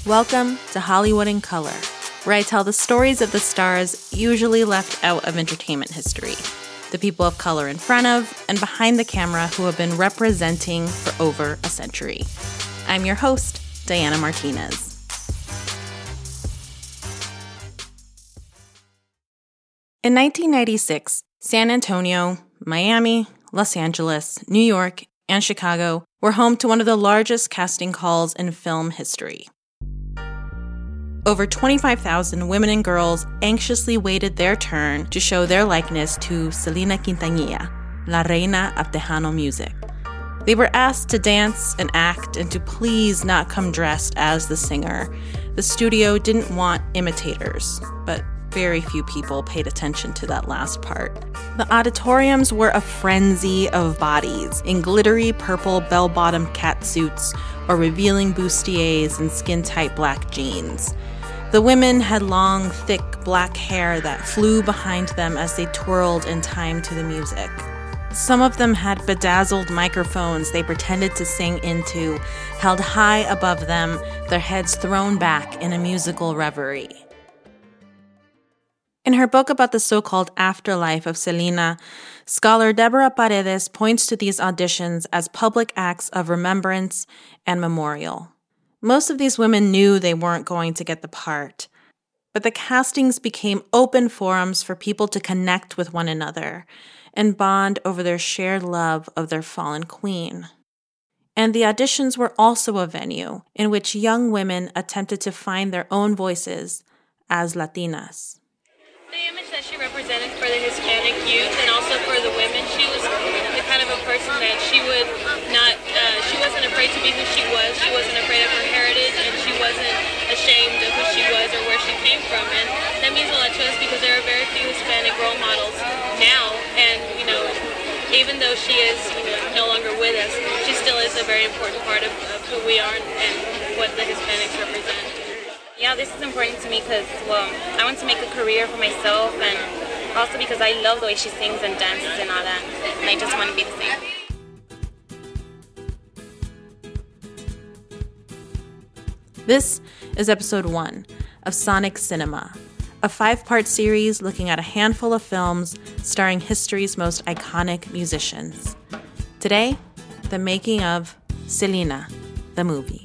Welcome to Hollywood in Color, where I tell the stories of the stars usually left out of entertainment history, the people of color in front of and behind the camera who have been representing for over a century. I'm your host, Diana Martinez. In 1996, San Antonio, Miami, Los Angeles, New York, and Chicago were home to one of the largest casting calls in film history. Over 25,000 women and girls anxiously waited their turn to show their likeness to Selena Quintanilla, La Reina of Tejano music. They were asked to dance and act and to please not come dressed as the singer. The studio didn't want imitators, but very few people paid attention to that last part. The auditoriums were a frenzy of bodies in glittery purple bell-bottom catsuits or revealing bustiers and skin-tight black jeans. The women had long, thick black hair that flew behind them as they twirled in time to the music. Some of them had bedazzled microphones they pretended to sing into, held high above them, their heads thrown back in a musical reverie. In her book about the so-called afterlife of Selena, scholar Deborah Paredes points to these auditions as public acts of remembrance and memorial. Most of these women knew they weren't going to get the part, but the castings became open forums for people to connect with one another and bond over their shared love of their fallen queen. And the auditions were also a venue in which young women attempted to find their own voices as Latinas. The image that she represented for the Hispanic youth and also for the women, she was the kind of a person that she wasn't afraid to be who she was. She wasn't afraid of her heritage, and she wasn't ashamed of who she was or where she came from. And that means a lot to us because there are very few Hispanic role models now. And, even though she is no longer with us, she still is a very important part of who we are and what the Hispanics represent. Yeah, this is important to me because, I want to make a career for myself and also because I love the way she sings and dances and all that, and I just want to be the same. This is episode 1 of Sonic Cinema, a 5-part series looking at a handful of films starring history's most iconic musicians. Today, the making of Selena, the movie.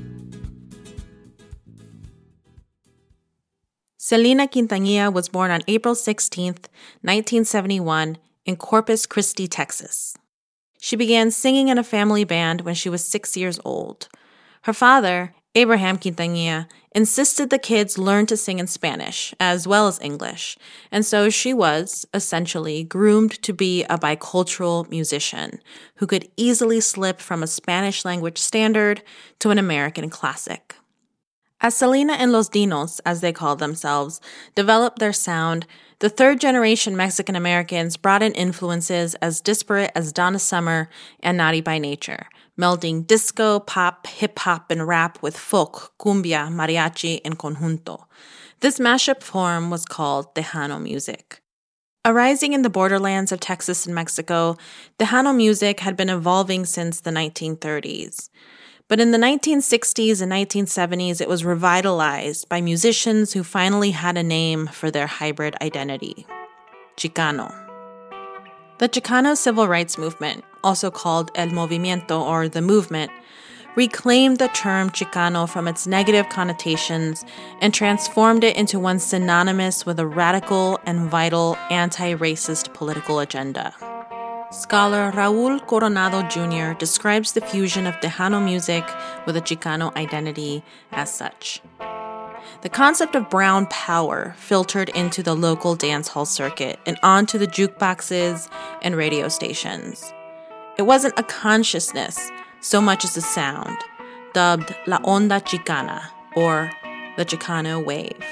Selena Quintanilla was born on April 16, 1971, in Corpus Christi, Texas. She began singing in a family band when she was 6 years old. Her father, Abraham Quintanilla, insisted the kids learn to sing in Spanish as well as English, and so she was, essentially, groomed to be a bicultural musician who could easily slip from a Spanish-language standard to an American classic. As Selena and Los Dinos, as they called themselves, developed their sound, the third-generation Mexican-Americans brought in influences as disparate as Donna Summer and Naughty by Nature, melding disco, pop, hip-hop, and rap with folk, cumbia, mariachi, and conjunto. This mashup form was called Tejano music. Arising in the borderlands of Texas and Mexico, Tejano music had been evolving since the 1930s. But in the 1960s and 1970s, it was revitalized by musicians who finally had a name for their hybrid identity: Chicano. The Chicano civil rights movement, also called El Movimiento or the movement, reclaimed the term Chicano from its negative connotations and transformed it into one synonymous with a radical and vital anti-racist political agenda. Scholar Raul Coronado Jr. describes the fusion of Tejano music with a Chicano identity as such. The concept of brown power filtered into the local dance hall circuit and onto the jukeboxes and radio stations. It wasn't a consciousness so much as a sound, dubbed La Onda Chicana, or the Chicano wave.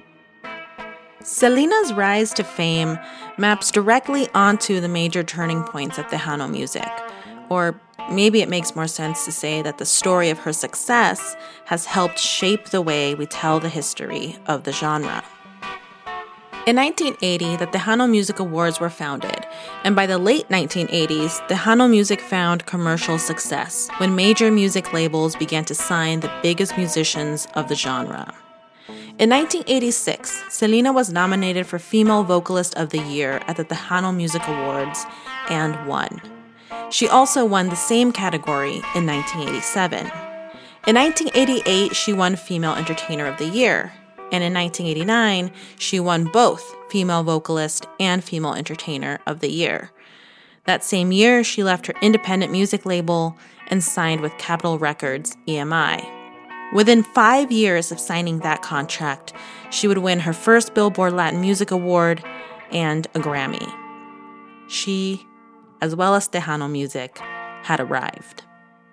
Selena's rise to fame maps directly onto the major turning points of Tejano music, or maybe it makes more sense to say that the story of her success has helped shape the way we tell the history of the genre. In 1980, the Tejano Music Awards were founded, and by the late 1980s, Tejano music found commercial success when major music labels began to sign the biggest musicians of the genre. In 1986, Selena was nominated for Female Vocalist of the Year at the Tejano Music Awards and won. She also won the same category in 1987. In 1988, she won Female Entertainer of the Year. And in 1989, she won both Female Vocalist and Female Entertainer of the Year. That same year, she left her independent music label and signed with Capitol Records, EMI. Within 5 years of signing that contract, she would win her first Billboard Latin Music Award and a Grammy. She, as well as Tejano music, had arrived.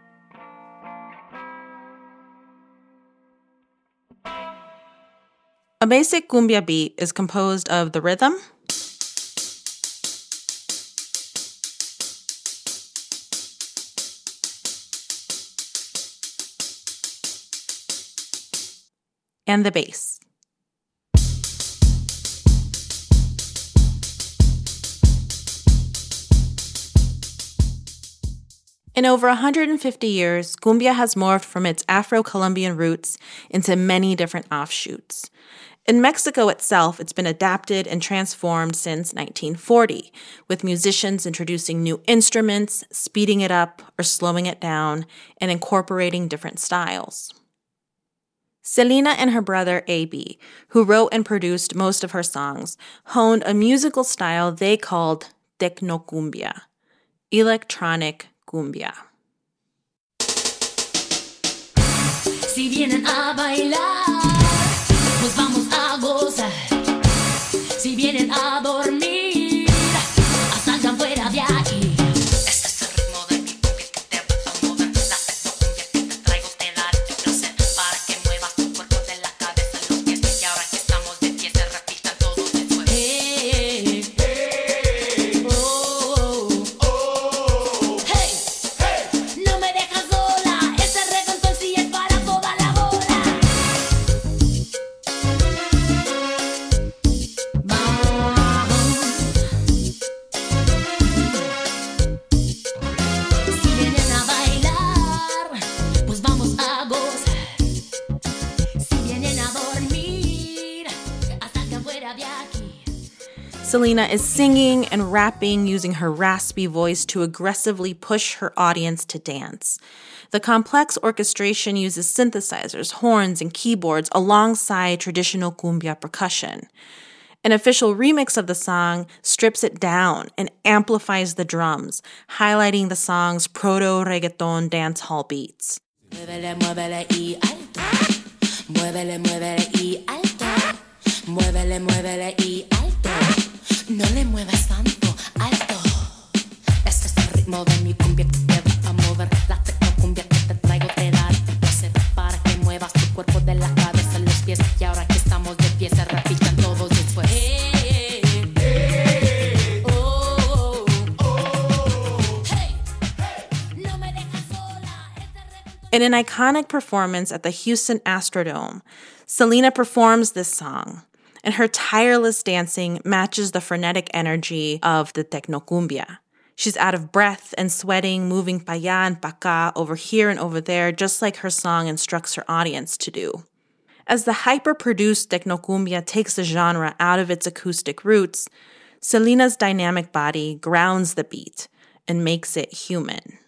A basic cumbia beat is composed of the rhythm, and the bass. In over 150 years, cumbia has morphed from its Afro-Colombian roots into many different offshoots. In Mexico itself, it's been adapted and transformed since 1940, with musicians introducing new instruments, speeding it up or slowing it down, and incorporating different styles. Selena and her brother A.B., who wrote and produced most of her songs, honed a musical style they called tecnocumbia, electronic cumbia. Si vienen a bailar, pues vamos a gozar. Si vienen a dormir, salgan fuera de aquí. Este es el ritmo de mi cumbia que te va a mover. La tecnocumbia que te traigo te dará tu placer para que muevas tu cuerpo de la cabeza a los pies. Y ahora que estamos de pie se repitan todos después. Hey, hey, oh, oh, hey, hey. No me dejas sola. Ese reggaetón sí es para toda la bola. Si vienen a bailar, pues vamos a gozar. Si vienen a dormir, salgan fuera de aquí. Selena is singing and rapping using her raspy voice to aggressively push her audience to dance. The complex orchestration uses synthesizers, horns, and keyboards alongside traditional cumbia percussion. An official remix of the song strips it down and amplifies the drums, highlighting the song's proto-reggaeton dancehall beats. Muévele, muévele y alto. Muévele, muévele y alto. Muévele, muévele y alto. No le muevas tanto, alto. Este es el ritmo de mi cumbia que te va a mover. La tecnocumbia que te traigo te dará tu placer para que muevas tu cuerpo de la cabeza a los pies. Y ahora que estamos de pie se repitan todos después. Hey, hey, oh, oh, hey, hey. No me dejas sola. In an iconic performance at the Houston Astrodome, Selena performs this song, and her tireless dancing matches the frenetic energy of the tecnocumbia. She's out of breath and sweating, moving pa allá and pa acá, over here and over there, just like her song instructs her audience to do. As the hyper-produced tecnocumbia takes the genre out of its acoustic roots, Selena's dynamic body grounds the beat and makes it human.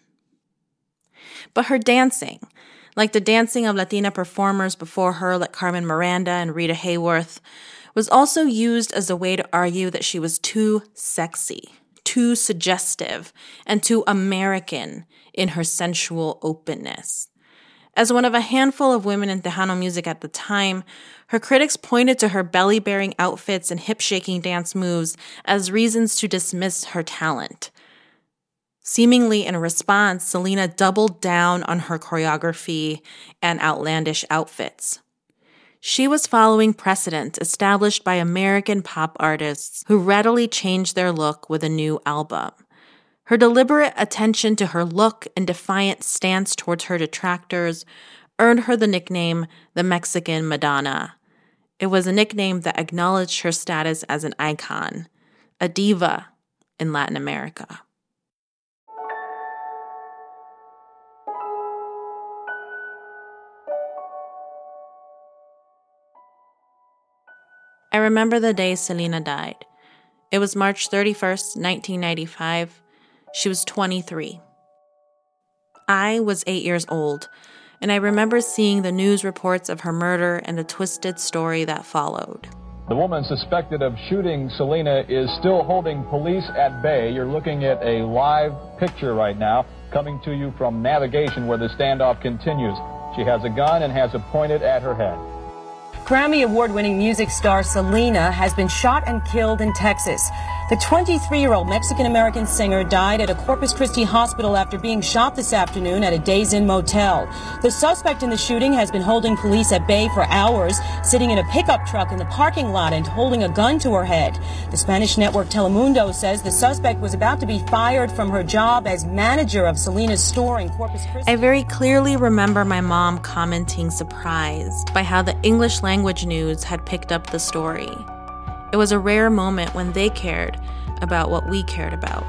But her dancing, like the dancing of Latina performers before her like Carmen Miranda and Rita Hayworth, was also used as a way to argue that she was too sexy, too suggestive, and too American in her sensual openness. As one of a handful of women in Tejano music at the time, her critics pointed to her belly-bearing outfits and hip-shaking dance moves as reasons to dismiss her talent. Seemingly in response, Selena doubled down on her choreography and outlandish outfits. She was following precedent established by American pop artists who readily changed their look with a new album. Her deliberate attention to her look and defiant stance towards her detractors earned her the nickname the Mexican Madonna. It was a nickname that acknowledged her status as an icon, a diva in Latin America. I remember the day Selena died. It was March 31st, 1995. She was 23. I was 8 years old, and I remember seeing the news reports of her murder and the twisted story that followed. The woman suspected of shooting Selena is still holding police at bay. You're looking at a live picture right now, coming to you from Navigation, where the standoff continues. She has a gun and has it pointed at her head. Grammy Award-winning music star Selena has been shot and killed in Texas. The 23-year-old Mexican-American singer died at a Corpus Christi hospital after being shot this afternoon at a Days Inn motel. The suspect in the shooting has been holding police at bay for hours, sitting in a pickup truck in the parking lot and holding a gun to her head. The Spanish network Telemundo says the suspect was about to be fired from her job as manager of Selena's store in Corpus Christi. I very clearly remember my mom commenting surprised by how the English language news had picked up the story. It was a rare moment when they cared about what we cared about.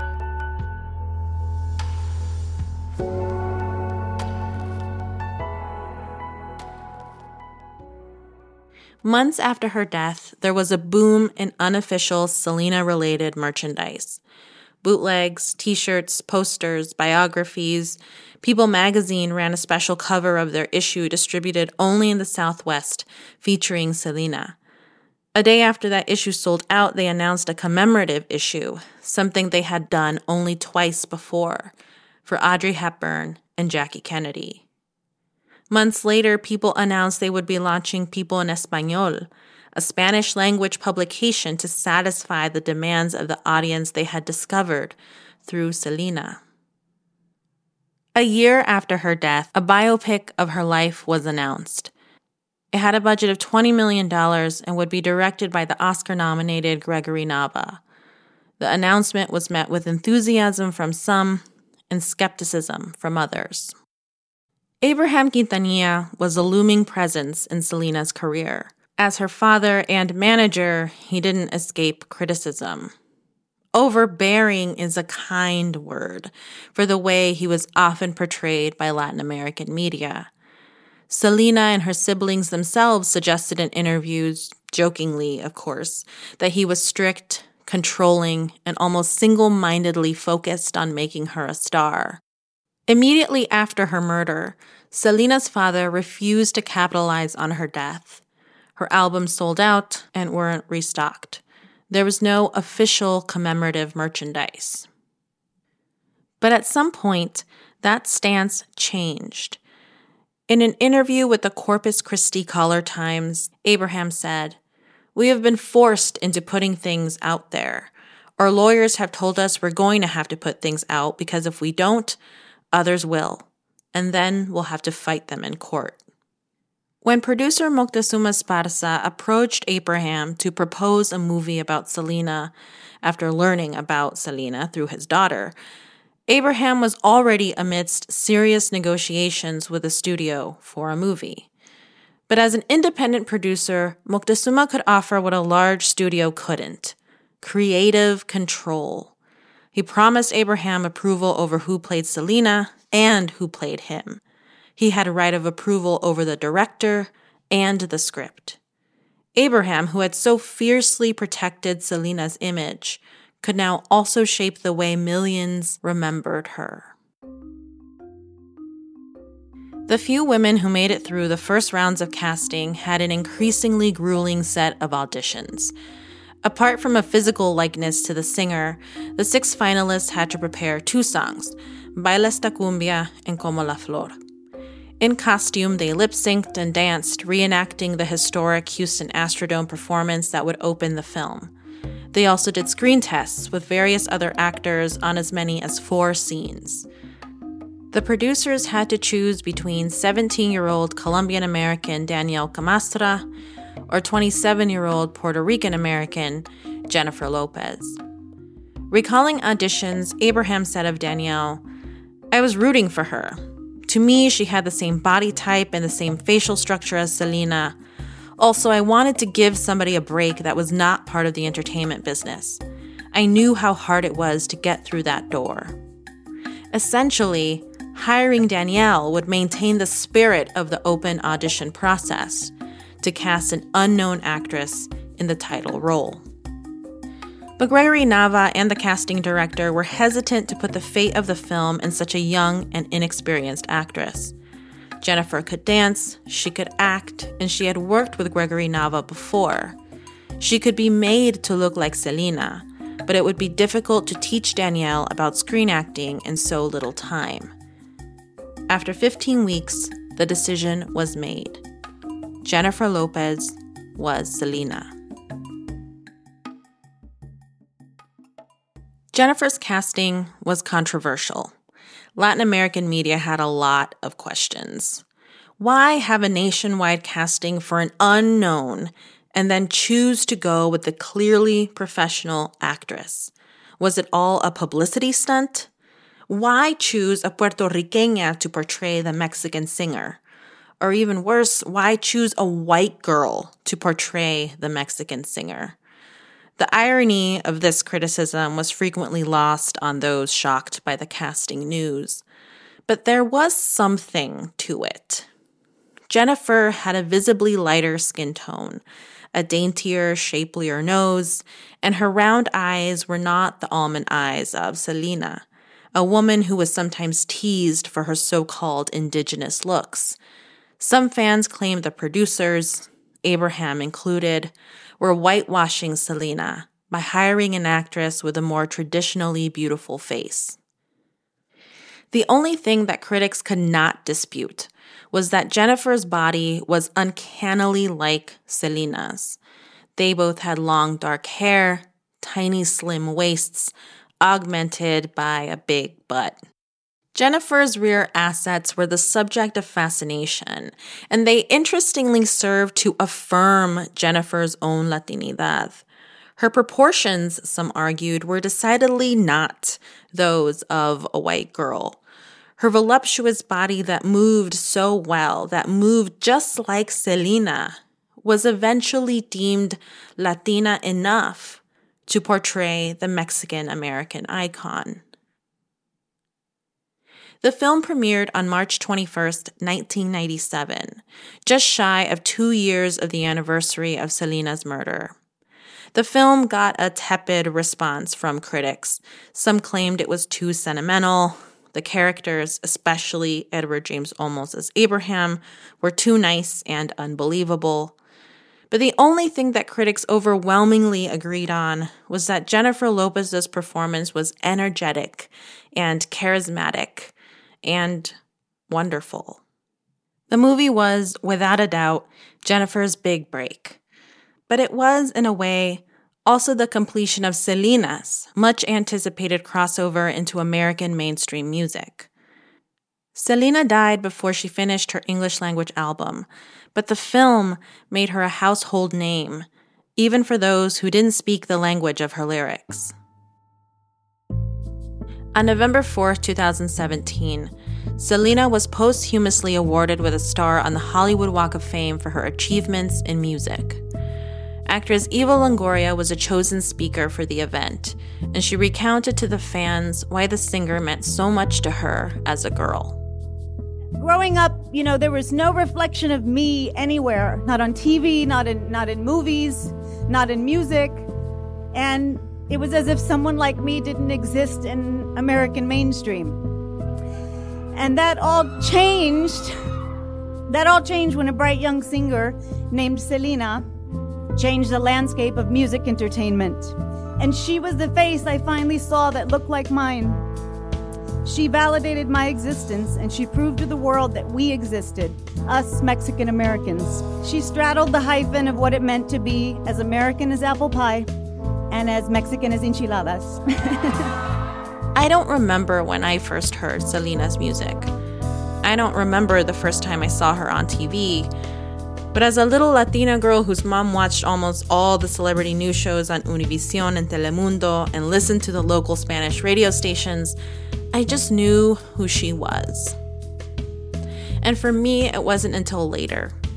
Months after her death, there was a boom in unofficial Selena-related merchandise. Bootlegs, t-shirts, posters, biographies. People magazine ran a special cover of their issue distributed only in the Southwest, featuring Selena. A day after that issue sold out, they announced a commemorative issue, something they had done only twice before, for Audrey Hepburn and Jackie Kennedy. Months later, people announced they would be launching People en Español, a Spanish-language publication to satisfy the demands of the audience they had discovered through Selena. A year after her death, a biopic of her life was announced. It had a budget of $20 million and would be directed by the Oscar-nominated Gregory Nava. The announcement was met with enthusiasm from some and skepticism from others. Abraham Quintanilla was a looming presence in Selena's career. As her father and manager, he didn't escape criticism. Overbearing is a kind word for the way he was often portrayed by Latin American media. Selena and her siblings themselves suggested in interviews, jokingly, of course, that he was strict, controlling, and almost single-mindedly focused on making her a star. Immediately after her murder, Selena's father refused to capitalize on her death. Her albums sold out and weren't restocked. There was no official commemorative merchandise. But at some point, that stance changed. In an interview with the Corpus Christi Caller-Times, Abraham said, "We have been forced into putting things out there. Our lawyers have told us we're going to have to put things out because if we don't, others will. And then we'll have to fight them in court." When producer Moctezuma Esparza approached Abraham to propose a movie about Selena after learning about Selena through his daughter, Abraham was already amidst serious negotiations with a studio for a movie. But as an independent producer, Moctezuma could offer what a large studio couldn't: creative control. He promised Abraham approval over who played Selena and who played him. He had a right of approval over the director and the script. Abraham, who had so fiercely protected Selena's image, could now also shape the way millions remembered her. The few women who made it through the first rounds of casting had an increasingly grueling set of auditions. Apart from a physical likeness to the singer, the 6 finalists had to prepare 2 songs, Baila esta cumbia and Como la Flor. In costume, they lip-synced and danced, reenacting the historic Houston Astrodome performance that would open the film. They also did screen tests with various other actors on as many as 4 scenes. The producers had to choose between 17-year-old Colombian-American Danielle Camastra or 27-year-old Puerto Rican-American Jennifer Lopez. Recalling auditions, Abraham said of Danielle, "I was rooting for her. To me, she had the same body type and the same facial structure as Selena. Also, I wanted to give somebody a break that was not part of the entertainment business. I knew how hard it was to get through that door. Essentially, hiring Danielle would maintain the spirit of the open audition process to cast an unknown actress in the title role. But Gregory Nava and the casting director were hesitant to put the fate of the film in such a young and inexperienced actress. Jennifer could dance, she could act, and she had worked with Gregory Nava before. She could be made to look like Selena, but it would be difficult to teach Danielle about screen acting in so little time. After 15 weeks, the decision was made. Jennifer Lopez was Selena. Jennifer's casting was controversial. Latin American media had a lot of questions. Why have a nationwide casting for an unknown and then choose to go with the clearly professional actress? Was it all a publicity stunt? Why choose a Puerto Riqueña to portray the Mexican singer? Or even worse, why choose a white girl to portray the Mexican singer? The irony of this criticism was frequently lost on those shocked by the casting news. But there was something to it. Jennifer had a visibly lighter skin tone, a daintier, shapelier nose, and her round eyes were not the almond eyes of Selena, a woman who was sometimes teased for her so-called indigenous looks. Some fans claimed the producers, Abraham included, were whitewashing Selena by hiring an actress with a more traditionally beautiful face. The only thing that critics could not dispute was that Jennifer's body was uncannily like Selena's. They both had long dark hair, tiny slim waists, augmented by a big butt. Jennifer's rear assets were the subject of fascination, and they interestingly served to affirm Jennifer's own Latinidad. Her proportions, some argued, were decidedly not those of a white girl. Her voluptuous body that moved so well, that moved just like Selena, was eventually deemed Latina enough to portray the Mexican-American icon. The film premiered on March 21st, 1997, just shy of 2 years of the anniversary of Selena's murder. The film got a tepid response from critics. Some claimed it was too sentimental. The characters, especially Edward James Olmos as Abraham, were too nice and unbelievable. But the only thing that critics overwhelmingly agreed on was that Jennifer Lopez's performance was energetic and charismatic and wonderful. The movie was, without a doubt, Jennifer's big break. But it was, in a way, also the completion of Selena's much-anticipated crossover into American mainstream music. Selena died before she finished her English-language album, but the film made her a household name, even for those who didn't speak the language of her lyrics. On November 4, 2017, Selena was posthumously awarded with a star on the Hollywood Walk of Fame for her achievements in music. Actress Eva Longoria was a chosen speaker for the event, and she recounted to the fans why the singer meant so much to her as a girl. Growing up, there was no reflection of me anywhere, not on TV, not in movies, not in music, and it was as if someone like me didn't exist in American mainstream. And that all changed when a bright young singer named Selena changed the landscape of music entertainment. And she was the face I finally saw that looked like mine. She validated my existence, and she proved to the world that we existed, us Mexican Americans. She straddled the hyphen of what it meant to be as American as apple pie and as Mexican as enchiladas. I don't remember when I first heard Selena's music. I don't remember the first time I saw her on TV. But as a little Latina girl whose mom watched almost all the celebrity news shows on Univision and Telemundo and listened to the local Spanish radio stations, I just knew who she was. And for me, it wasn't until later,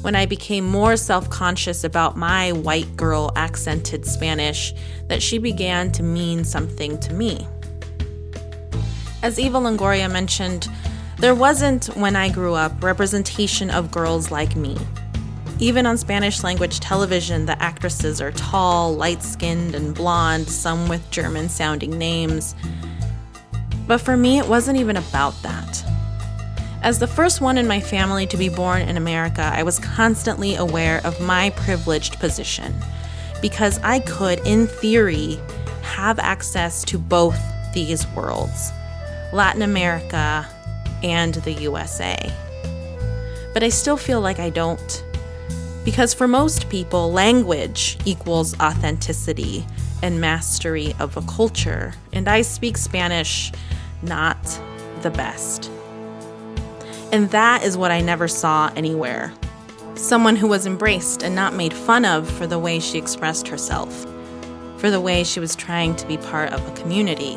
when I became more self-conscious about my white girl accented Spanish, that she began to mean something to me. As Eva Longoria mentioned, there wasn't, when I grew up, representation of girls like me. Even on Spanish-language television, the actresses are tall, light-skinned, and blonde, some with German-sounding names. But for me, it wasn't even about that. As the first one in my family to be born in America, I was constantly aware of my privileged position, because I could, in theory, have access to both these worlds, Latin America and the USA. But I still feel like I don't. Because for most people, language equals authenticity and mastery of a culture, and I speak Spanish not the best. And that is what I never saw anywhere. Someone who was embraced and not made fun of for the way she expressed herself, for the way she was trying to be part of a community.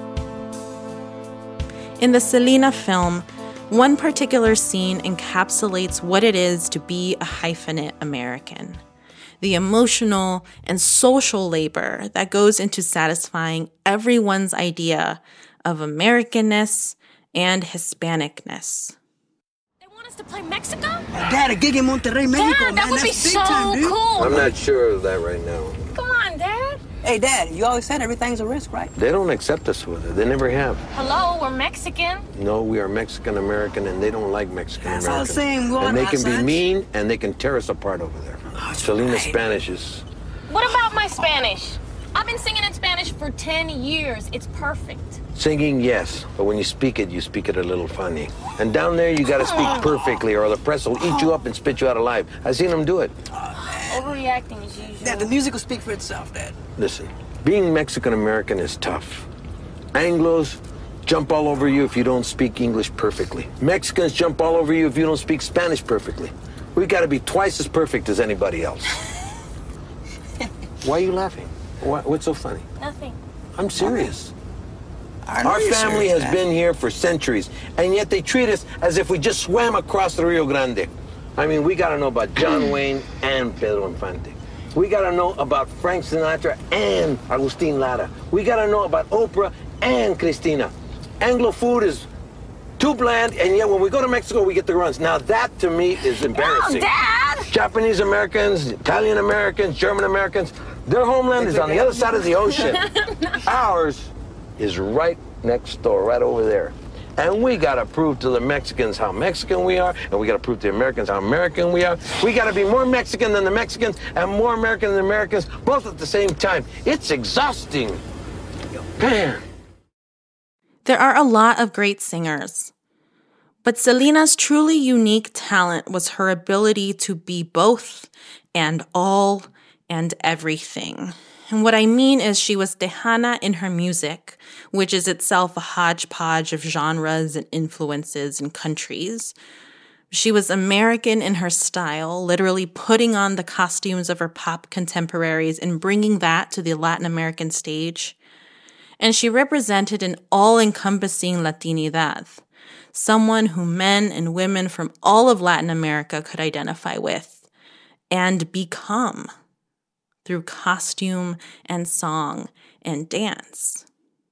In the Selena film, one particular scene encapsulates what it is to be a hyphenate American. The emotional and social labor that goes into satisfying everyone's idea of Americanness and Hispanicness. They want us to play Mexico? Dad, a gig in Monterrey, Mexico, Dad, man. that would be That's big so time, dude. cool. I'm not sure of that right now. Come on, Dad. Hey, Dad, you always said everything's a risk, right? They don't accept us with it. They never have. Hello, we're Mexican. No, we are Mexican-American, and they don't like Mexican-American. That's all I'm saying, And they can be son. mean, and they can tear us apart over there. Oh, Selena's right. Spanish is... What about my Spanish? I've been singing in Spanish for 10 years. It's perfect. Singing, yes, but when you speak it a little funny. And down there, you gotta speak perfectly, or the press will eat you up and spit you out alive. I've seen them do it. Overreacting as usual. Dad, the music will speak for itself, Dad. Listen, being Mexican-American is tough. Anglos jump all over you if you don't speak English perfectly. Mexicans jump all over you if you don't speak Spanish perfectly. We gotta be twice as perfect as anybody else. Why are you laughing? What's so funny? Nothing. I'm serious. I know Our you're family serious, has Dad. been here for centuries, and yet they treat us as if we just swam across the Rio Grande. I mean, we gotta know about John Wayne and Pedro Infante. We gotta know about Frank Sinatra and Agustin Lara. We gotta know about Oprah and Christina. Anglo food is too bland, and yet when we go to Mexico, we get the runs. Now that, to me, is embarrassing. Oh, Dad! Japanese Americans, Italian Americans, German Americans, their homeland is on the other side of the ocean. Ours is right next door, right over there. And we gotta prove to the Mexicans how Mexican we are, and we gotta prove to the Americans how American we are. We gotta be more Mexican than the Mexicans and more American than the Americans, both at the same time. It's exhausting. Man. There are a lot of great singers, but Selena's truly unique talent was her ability to be both and all and everything. And what I mean is she was Tejana in her music, which is itself a hodgepodge of genres and influences and countries. She was American in her style, literally putting on the costumes of her pop contemporaries and bringing that to the Latin American stage. And she represented an all-encompassing Latinidad, someone who men and women from all of Latin America could identify with and become through costume and song and dance.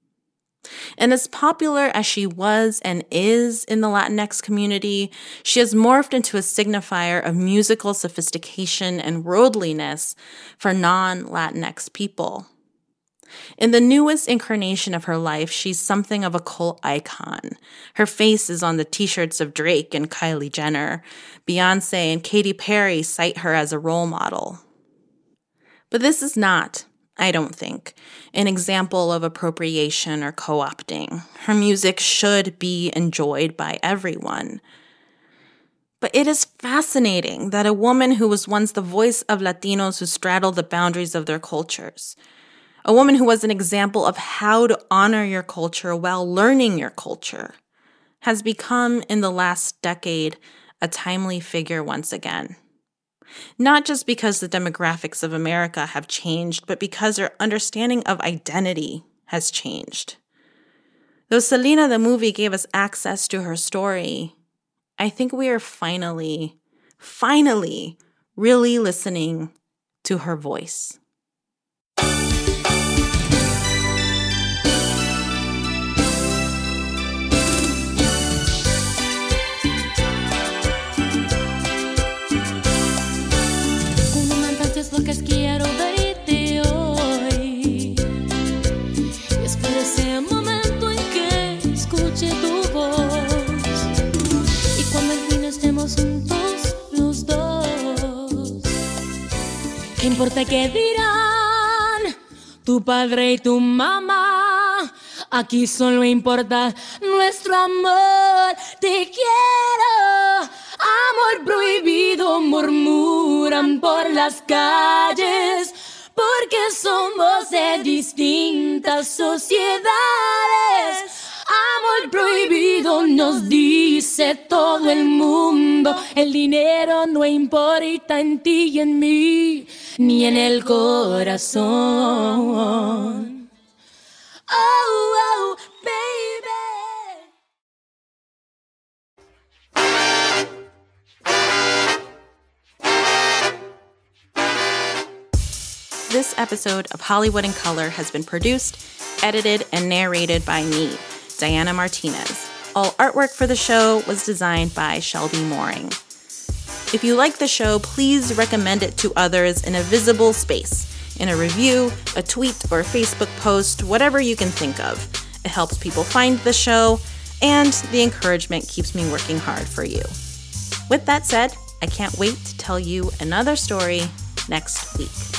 And as popular as she was and is in the Latinx community, she has morphed into a signifier of musical sophistication and worldliness for non-Latinx people. In the newest incarnation of her life, she's something of a cult icon. Her face is on the t-shirts of Drake and Kylie Jenner. Beyonce and Katy Perry cite her as a role model. But this is not, I don't think, an example of appropriation or co-opting. Her music should be enjoyed by everyone. But it is fascinating that a woman who was once the voice of Latinos who straddled the boundaries of their cultures, a woman who was an example of how to honor your culture while learning your culture, has become, in the last decade, a timely figure once again. Not just because the demographics of America have changed, but because our understanding of identity has changed. Though Selena the movie gave us access to her story, I think we are finally finally really listening to her voice. Porque quiero verte hoy. Y espero ese momento en que escuche tu voz. Y cuando al fin estemos juntos los dos. ¿Qué importa qué dirán tu padre y tu mamá? Aquí solo importa nuestro amor. Te quiero. Amor prohibido murmuran por las calles, porque somos de distintas sociedades. Amor prohibido nos dice todo el mundo. El dinero no importa en ti y en mí, ni en el corazón. Oh, oh, baby. This episode of Hollywood in Color has been produced, edited, and narrated by me, Diana Martinez. All artwork for the show was designed by Shelby Mooring. If you like the show, please recommend it to others in a visible space, in a review, a tweet, or a Facebook post, whatever you can think of. It helps people find the show, and the encouragement keeps me working hard for you. With that said, I can't wait to tell you another story next week.